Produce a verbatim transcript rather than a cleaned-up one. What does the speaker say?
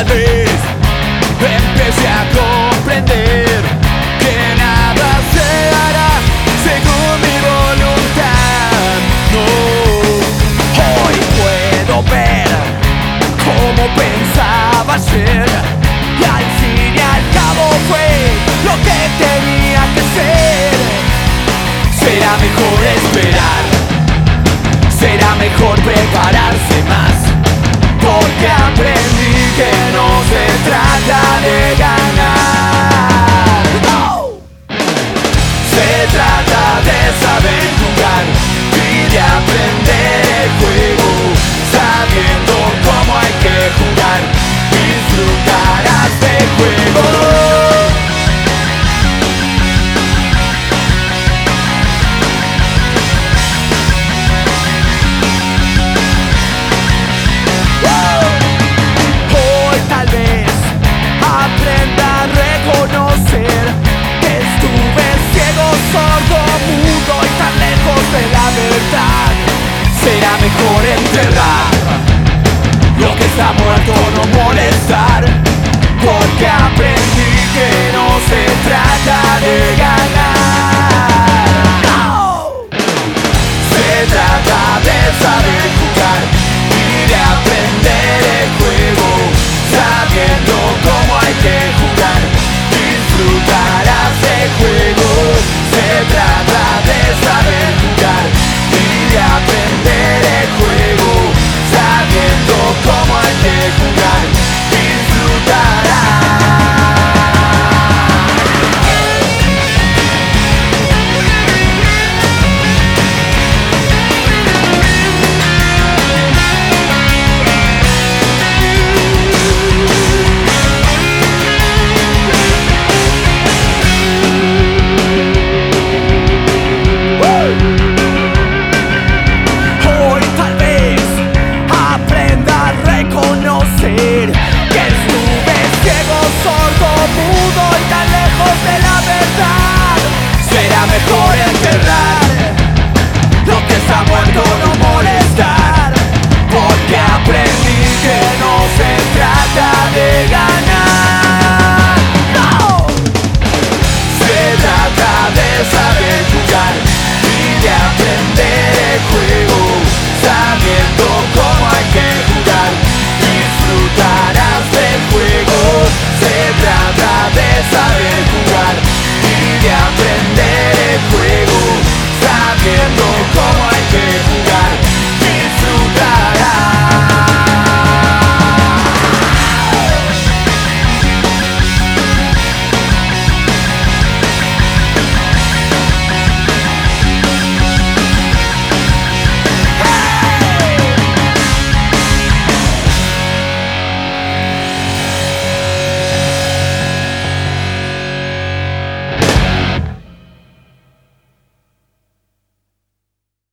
tal vez empecé a comprender que nada se hará según mi voluntad. No, hoy puedo ver cómo pensaba ayer, y al fin y al cabo fue lo que tenía que ser. Será mejor esperar, será mejor prepararse más, porque aprendí que no se trata de ganar. ¡Oh! Se trata de saber jugar y de aprender el juego, sabiendo cómo hay que jugar, disfrutarás del juego. Será mejor enterrar lo que está muerto, no molestar, porque aprendí que no se trata de ganar.